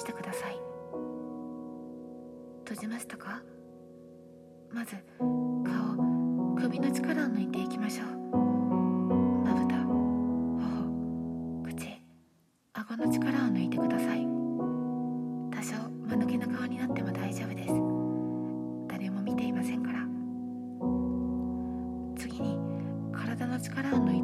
してください。閉じましたか？まず顔、首の力を抜いていきましょう。まぶた、頬、口、顎の力を抜いてください。多少間抜けな顔になっても大丈夫です。誰も見ていませんから。次に体の力を抜い